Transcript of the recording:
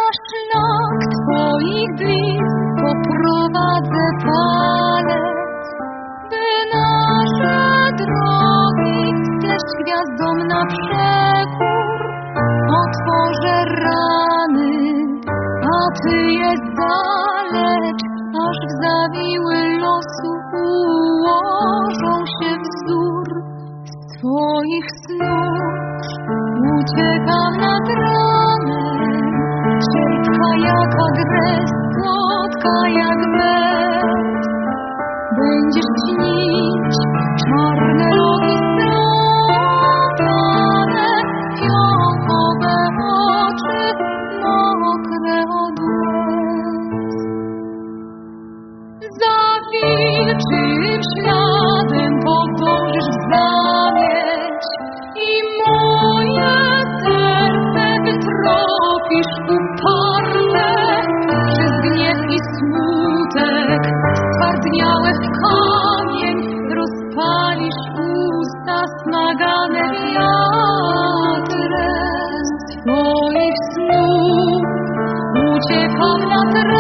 szlak Twoich blisk poprowadzę palec, by nasze drogi też gwiazdom na przekór. Otworzę rany, a Ty je zalecz, aż w zawiły losu ułożą się wzór. Z Twoich snów uciekam nad ranem, sierpka jak agres, słodka jak bez. Będziesz śnić czarne logi splątane, fiołkowe oczy mokre od łez. Za wilczym śladem podążysz w zamieć i moje serce wytropisz uparte. Przez gniew i smutek stwardniałe w kamień rozpalisz usta smagane wiatrem. Z Twoich snów uciekam nad